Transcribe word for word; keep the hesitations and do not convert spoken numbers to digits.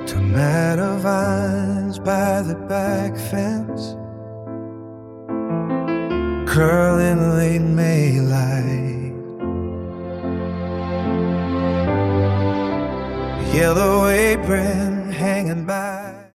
Tomato vines by the back fence, curling late May light. Yellow apron hanging by.